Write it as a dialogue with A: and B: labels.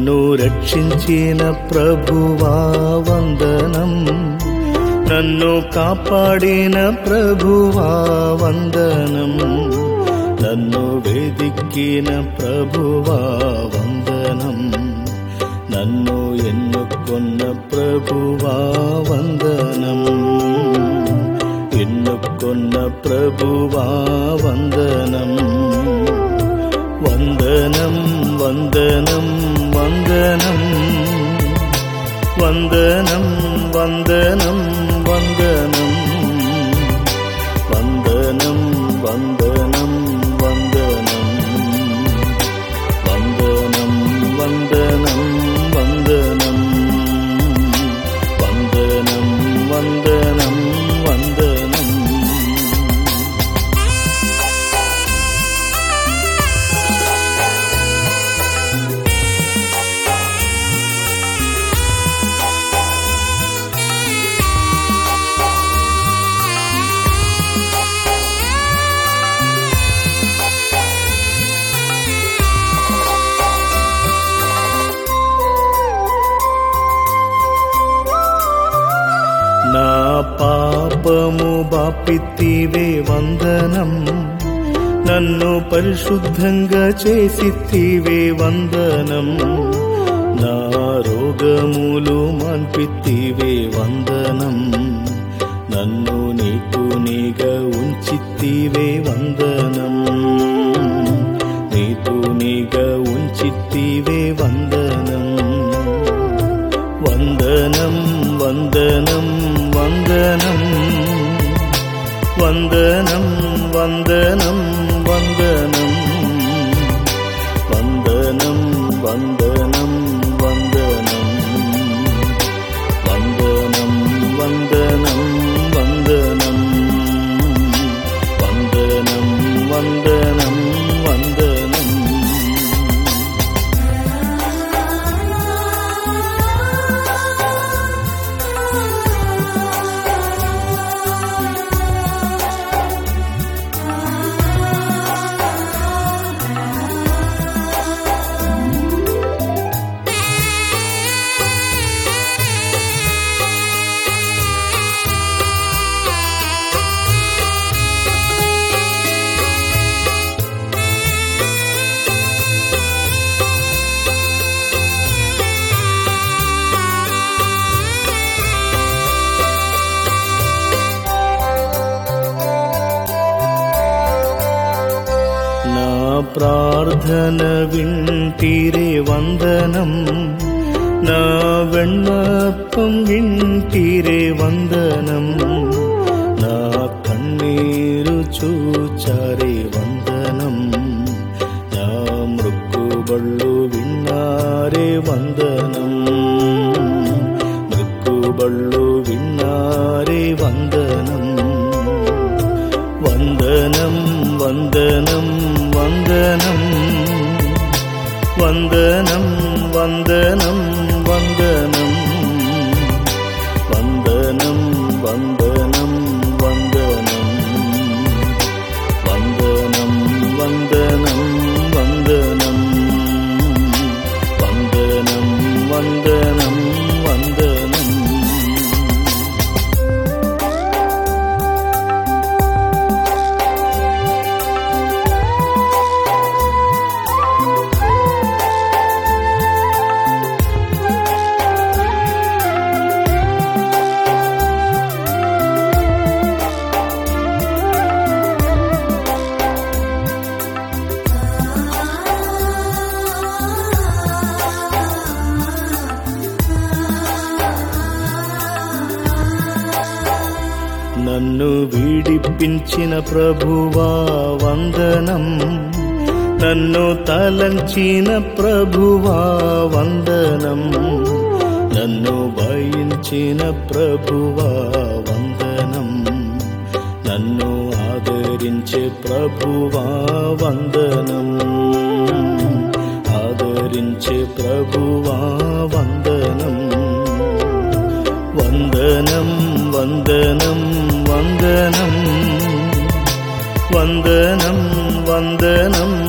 A: నన్ను రక్షించిన ప్రభువా వందనం, నన్ను కాపాడిన ప్రభువా వందనం, నన్ను వెదిక్కిన ప్రభువా వందనం, నన్ను ఎన్నుకొన్న ప్రభువా వందనం, ఎన్నుకొన్న ప్రభువా వందనం. వందనం వందనం వందనం వందనం వందనం వందనం వందనం వందనం వందనం వందనం వందనం వందనం వందనం వందనం వందనం. నా పాపము బాపితివే వందనం, నన్ను పరిశుద్ధంగా చేసితివే వందనం, నా రోగములు మాన్పితివే వందనం, నన్ను నీకునిగా ఉంచితివే వందనం, నీకునిగా ఉంచితివే వందనం. వందనం వందనం వందనం వందనం వందనం వందనం వందనం వందనం వందనం వందనం వందనం వందనం వందనం వందనం వందనం. ప్రార్థన వింటిరే వందనం, నా విన్నపం వింటిరే వందనం, నా కన్నీరు చూచారే వందనం, నా మృక్కుబళ్ళు విన్నారే వందనం, మృక్కుబళ్ళు విన్నారే వందనం. వందనం వందనం వందనం వందనం వందనం వందనం వందనం వందనం వందనం వందనం వందనం వందనం వందనం వందనం వందనం. నన్ను విడిపించిన ప్రభువా వందనం, నన్ను తలంచిన ప్రభువా వందనం, నన్ను భయించిన ప్రభువా వందనం, నన్ను ఆదరించే ప్రభువా వందనం, ఆదరించే ప్రభువా వందనం. వందనం వందనం వందనం వందనం వందనం